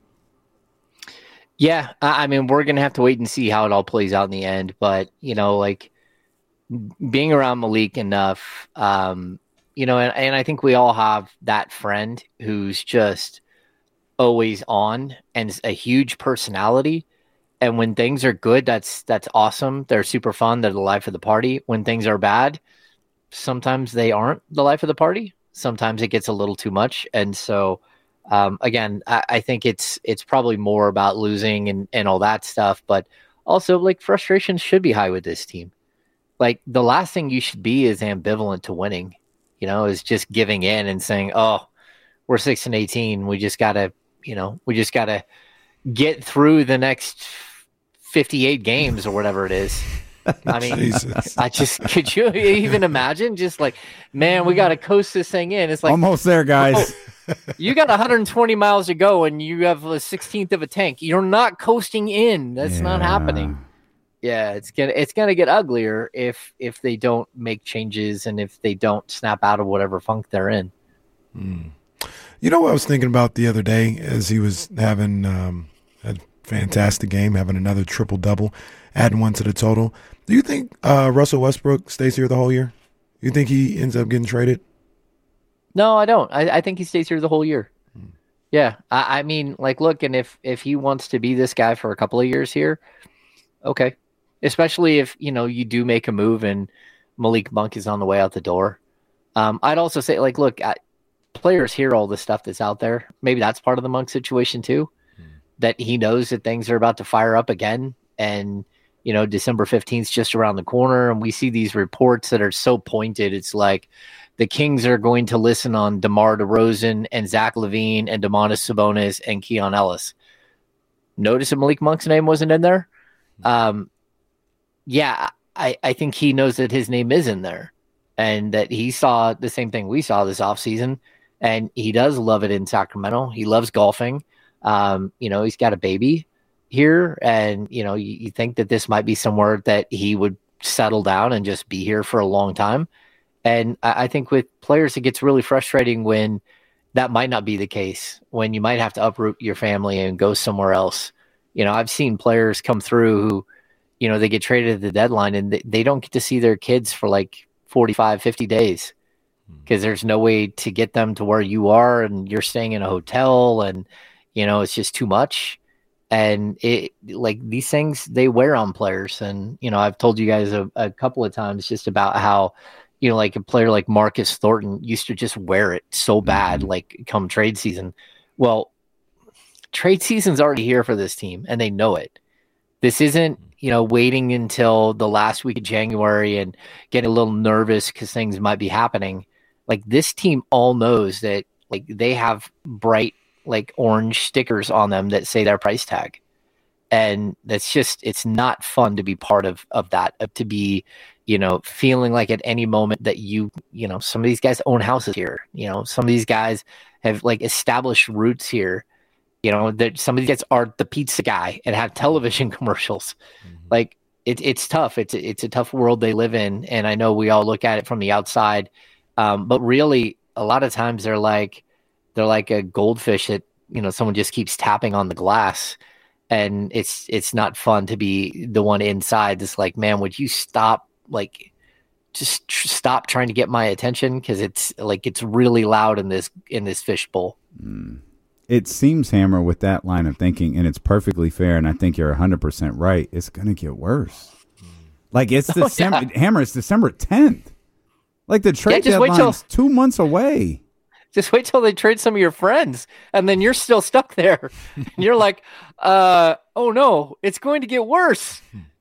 Yeah, I mean, we're going to have to wait and see how it all plays out in the end. But, you know, like being around Malik enough, um, you know, and, and I think we all have that friend who's just always on and is a huge personality. And when things are good, that's that's awesome. They're super fun. They're the life of the party. When things are bad, sometimes they aren't the life of the party. Sometimes it gets a little too much. And so, Um, again, I, I think it's it's probably more about losing and, and all that stuff, but also like frustration should be high with this team. Like the last thing you should be is ambivalent to winning, you know, is just giving in and saying, oh, we're six and eighteen. We just gotta, you know, we just gotta get through the next fifty-eight games or whatever it is. I mean, Jesus. I just, could you even imagine just like, man, we got to coast this thing in. It's like almost there, guys. Oh, you got one hundred twenty miles to go and you have a sixteenth of a tank. You're not coasting in. That's yeah. not happening. Yeah, it's gonna it's gonna get uglier if if they don't make changes and if they don't snap out of whatever funk they're in. Mm. You know what I was thinking about the other day as he was having um, had fantastic game, having another triple-double, adding one to the total. Do you think uh, Russell Westbrook stays here the whole year? You think he ends up getting traded? No, I don't. I, I think he stays here the whole year. Hmm. Yeah. I, I mean, like, look, and if, if he wants to be this guy for a couple of years here, okay. Especially if, you know, you do make a move and Malik Monk is on the way out the door. Um, I'd also say, like, look, I, players hear all the stuff that's out there. Maybe that's part of the Monk situation too, hmm. that he knows that things are about to fire up again. And, you know, December fifteenth is just around the corner. And we see these reports that are so pointed. It's like the Kings are going to listen on DeMar DeRozan and Zach LaVine and Domantas Sabonis and Keon Ellis. Notice that Malik Monk's name wasn't in there. Um, yeah, I, I think he knows that his name is in there and that he saw the same thing we saw this offseason. And he does love it in Sacramento. He loves golfing. Um, you know, he's got a baby here. And, you know, you, you think that this might be somewhere that he would settle down and just be here for a long time. And I, I think with players, it gets really frustrating when that might not be the case, when you might have to uproot your family and go somewhere else. You know, I've seen players come through who, you know, they get traded at the deadline and they, they don't get to see their kids for like forty-five, fifty days. Because there's no way to get them to where you are and you're staying in a hotel and, you know, it's just too much. And it like these things, they wear on players. And, you know, I've told you guys a, a couple of times just about how, you know, like a player like Marcus Thornton used to just wear it so bad, like come trade season. Well, trade season's already here for this team and they know it. This isn't, you know, waiting until the last week of January and getting a little nervous because things might be happening. Like this team all knows that like they have bright like orange stickers on them that say their price tag. And that's just, it's not fun to be part of, of that, of to be, you know, feeling like at any moment that you, you know, some of these guys own houses here, you know, some of these guys have like established roots here, you know, that some of these guys are the pizza guy and have television commercials. Mm-hmm. Like it, it's tough. It's, it's a tough world they live in. And I know we all look at it from the outside. Um, but really, a lot of times they're like they're like a goldfish that, you know, someone just keeps tapping on the glass, and it's it's not fun to be the one inside. That's like, man, would you stop? Like, just tr- stop trying to get my attention because it's like it's really loud in this in this fishbowl. Mm. It seems, Hammer, with that line of thinking, and it's perfectly fair, and I think you're one hundred percent right. It's going to get worse. Like it's Oh, December, yeah. Hammer. It's December tenth. Like the trade Yeah, just wait deadline's till- two months away. Just wait till they trade some of your friends, and then you're still stuck there. And you're like, uh, oh no, it's going to get worse.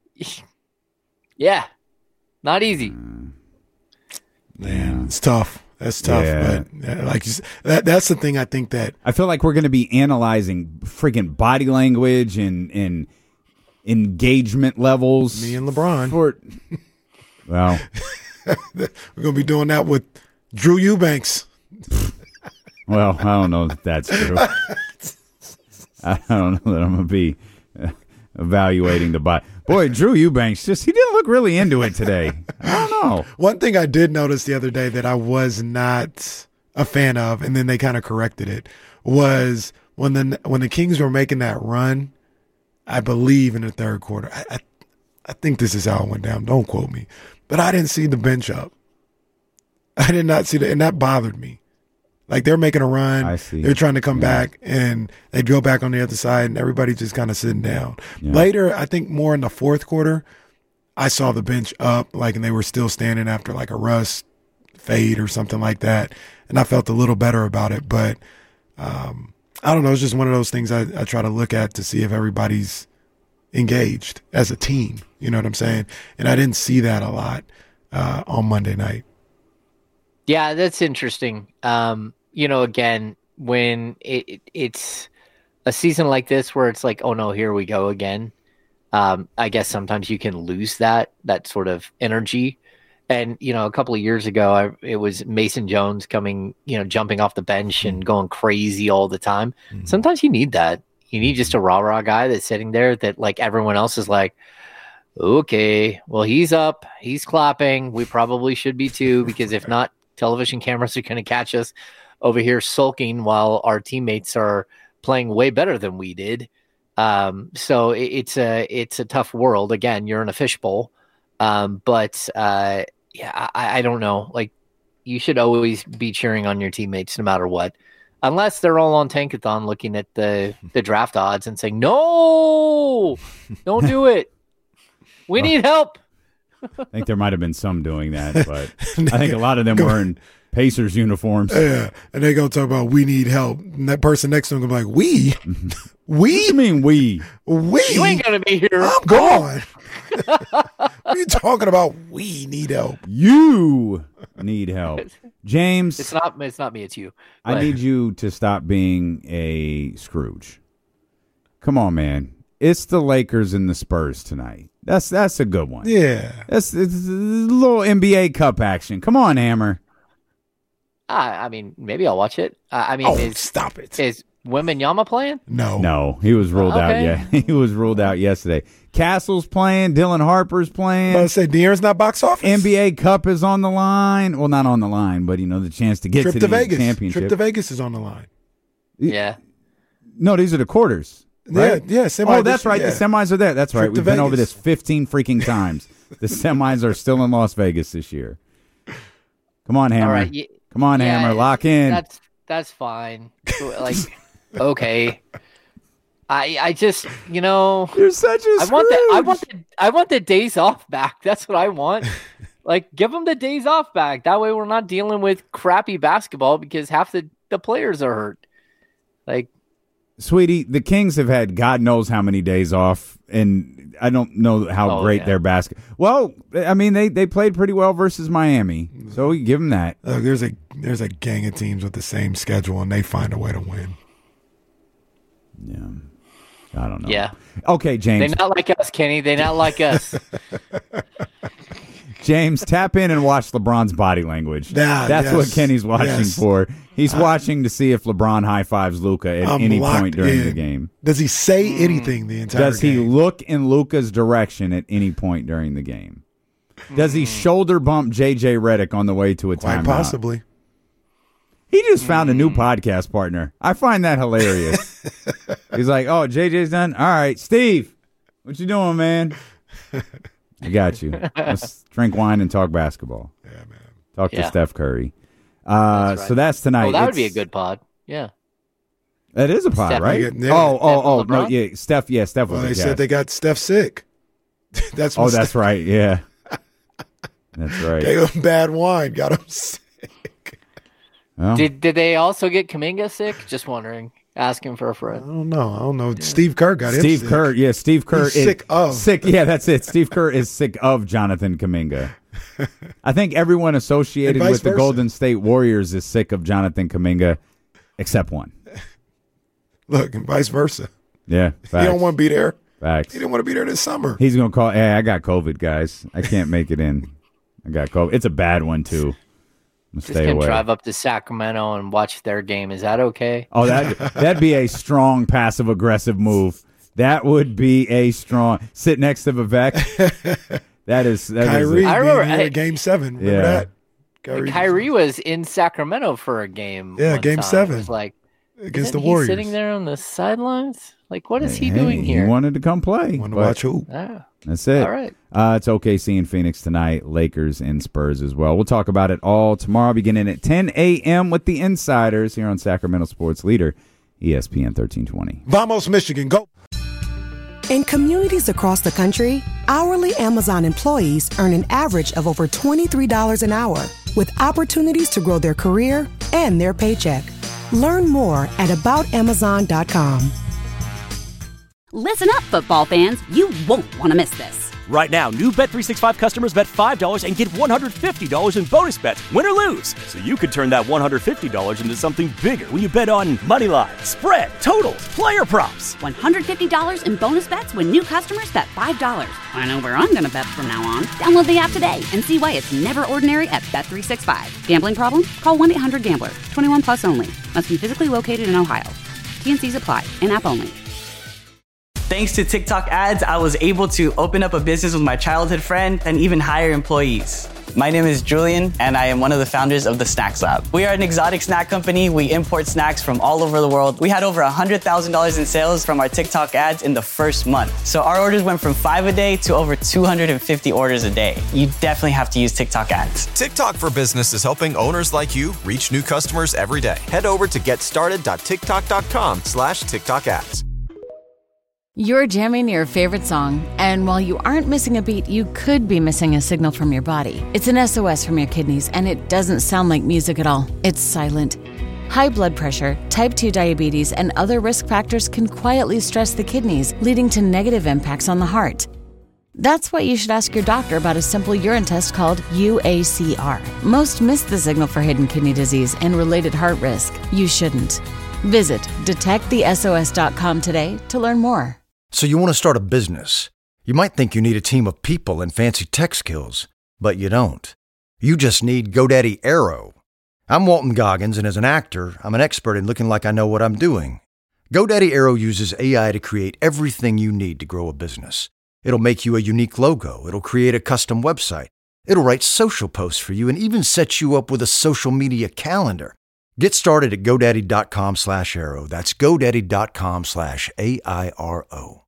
Yeah, not easy. Man, it's tough. That's tough. Yeah. But uh, like you said, that, that's the thing I think that I feel like we're going to be analyzing freaking body language and and engagement levels. me and LeBron, For, well, we're going to be doing that with Drew Eubanks. well, I don't know if that's true. I don't know that I'm going to be uh, evaluating the body. Boy, Drew Eubanks, just he didn't look really into it today. I don't know. One thing I did notice the other day that I was not a fan of, and then they kind of corrected it, was when the when the Kings were making that run, I believe in the third quarter. I, I, I think this is how it went down. Don't quote me. But I didn't see the bench up. I did not see that, and that bothered me. Like they're making a run. I see. They're trying to come Yeah. back, and they go back on the other side, and everybody just kind of sitting down. Yeah. Later, I think more in the fourth quarter, I saw the bench up, like, and they were still standing after like a Russ fade or something like that, and I felt a little better about it. But um, I don't know. It's just one of those things I, I try to look at to see if everybody's engaged as a team. You know what I'm saying? And I didn't see that a lot uh, on Monday night. Yeah, that's interesting. Um, you know, again, when it, it, it's a season like this where it's like, oh no, here we go again. Um, I guess sometimes you can lose that that sort of energy. And you know, a couple of years ago, I, it was Mason Jones coming, you know, jumping off the bench and going crazy all the time. Mm-hmm. Sometimes you need that. You need just a rah rah guy that's sitting there that like everyone else is like, okay, well he's up, he's clapping. We probably should be too, because if not, television cameras are going to catch us over here sulking while our teammates are playing way better than we did. Um, so it, it's a it's a tough world. Again, you're in a fishbowl. Um, but uh, yeah, I, I don't know. Like, you should always be cheering on your teammates no matter what. Unless they're all on Tankathon looking at the, the draft odds and saying, no, don't do it. We need help. I think there might have been some doing that, but I think a lot of them were in Pacers uniforms. Yeah, and they're going to talk about we need help. And that person next to them going to be like, we? We? What do you mean we? We? You ain't going to be here. I'm gone. What are you talking about? We need help. You need help. James. It's not It's not me, it's you. I need you to stop being a Scrooge. Come on, man. It's the Lakers and the Spurs tonight. That's that's a good one. Yeah. That's it's a little N B A Cup action. Come on, Hammer. I, I mean, maybe I'll watch it. I, I mean, oh, is, stop it. Is Wembanyama playing? No. No, he was ruled okay. out. Yeah, he was ruled out yesterday. Castle's playing. Dylan Harper's playing. I was about to say, De'Aaron's not box office. N B A Cup is on the line. Well, not on the line, but, you know, the chance to get Trip to, to the Vegas. championship. Trip to Vegas is on the line. Yeah. No, these are the quarters. Right? Yeah, yeah. Semi oh, that's right. Yeah. The semis are there. That's right. Trip We've been over this fifteen freaking times. The semis are still in Las Vegas this year. Come on, Hammer. All right. Yeah, Come on, yeah, Hammer. Lock in. That's that's fine. Like, okay. I I just you know You're such a I want the I Scrooge. want the I want the days off back. That's what I want. Like, give them the days off back. That way we're not dealing with crappy basketball because half the, the players are hurt. Like, Sweetie, the Kings have had God knows how many days off, and I don't know how Oh, great yeah. their basket. Well, I mean, they, they played pretty well versus Miami, so we give them that. Look, there's a there's a gang of teams with the same schedule, and they find a way to win. Yeah, I don't know. yeah. Okay, James. They're not like us, Kenny. They're not like us. James, tap in and watch LeBron's body language. Yeah, That's yes, what Kenny's watching yes. for. He's watching to see if LeBron high fives Luka at I'm any locked point during in. the game. Does he say anything the entire Does he game? look in Luka's direction at any point during the game? Does he shoulder bump J J Redick on the way to a Quite timeout? possibly. He just found a new podcast partner. I find that hilarious. He's like, oh, J J's done? All right, Steve, what you doing, man? I got you. Let's drink wine and talk basketball. Yeah, man. Talk to Yeah. Steph Curry. Uh, That's right. So that's tonight. Oh, that would be a It's- good pod. Yeah. That is a pod, Steph- right? Yeah. Oh, oh, oh, Steph and no, LeBron? yeah, Steph, yeah, Steph was Well, a they guest. said they got Steph sick. that's Oh, what that's Steph right, yeah. That's right. gave him bad wine, got him sick. Well, Did did they also get Kuminga sick? Just wondering. Asking for a I friend. don't know. I don't know. Steve Kerr got him Steve sick. Kerr, yeah, Steve Kerr He's is sick of. sick. Yeah, that's it. Steve Kerr is sick of Jonathan Kuminga. I think everyone associated And vice with the versa. Golden State Warriors is sick of Jonathan Kuminga, except one. Look, and vice versa. Yeah, He facts. don't want to be there. Facts. He didn't want to be there this summer. He's gonna call. Hey, I got COVID, guys. I can't make it in. I got COVID. It's a bad one too. I'm gonna Just stay gonna away. drive up to Sacramento and watch their game. Is that okay? Oh, that that'd be a strong passive aggressive move. That would be a strong sit next to Vivek. That is that Kyrie is a- I being remember- here I- at Game Seven. Remember Yeah. that? Kyrie, Kyrie was in Sacramento for a game. Yeah, one game time. seven. It was like against isn't the he Warriors. sitting there on the sidelines. Like, what is he Hey, doing here? He wanted to come play. Want to but watch who? Ah, That's it. all right. Uh, it's O K C in Phoenix tonight. Lakers and Spurs as well. We'll talk about it all tomorrow, beginning at ten a.m. with the Insiders here on Sacramento Sports Leader, E S P N thirteen twenty. Vamos, Michigan, go. In communities across the country, hourly Amazon employees earn an average of over twenty-three dollars an hour, with opportunities to grow their career and their paycheck. Learn more at about amazon dot com. Listen up, football fans. You won't want to miss this. Right now, new Bet three sixty-five customers bet five dollars and get one hundred fifty dollars in bonus bets, win or lose. So you could turn that one hundred fifty dollars into something bigger when you bet on money line, spread, totals, player props. one hundred fifty dollars in bonus bets when new customers bet five dollars. I know where I'm going to bet from now on. Download the app today and see why it's never ordinary at Bet three sixty-five. Gambling problem? Call one eight hundred gambler. twenty-one plus only. Must be physically located in Ohio. T and C's apply. In-app only. Thanks to TikTok ads, I was able to open up a business with my childhood friend and even hire employees. My name is Julian, and I am one of the founders of the Snacks Lab. We are an exotic snack company. We import snacks from all over the world. We had over one hundred thousand dollars in sales from our TikTok ads in the first month. So our orders went from five a day to over two hundred fifty orders a day. You definitely have to use TikTok ads. TikTok for Business is helping owners like you reach new customers every day. Head over to getstarted.tiktok.com slash TikTok ads. You're jamming your favorite song, and while you aren't missing a beat, you could be missing a signal from your body. It's an S O S from your kidneys, and it doesn't sound like music at all. It's silent. High blood pressure, type two diabetes, and other risk factors can quietly stress the kidneys, leading to negative impacts on the heart. That's why you should ask your doctor about a simple urine test called U A C R. Most miss the signal for hidden kidney disease and related heart risk. You shouldn't. Visit detect the S O S dot com today to learn more. So you want to start a business. You might think you need a team of people and fancy tech skills, but you don't. You just need GoDaddy Aero. I'm Walton Goggins, and as an actor, I'm an expert in looking like I know what I'm doing. GoDaddy Aero uses A I to create everything you need to grow a business. It'll make you a unique logo. It'll create a custom website. It'll write social posts for you and even set you up with a social media calendar. Get started at GoDaddy.com slash Aero. That's GoDaddy.com slash A I R O.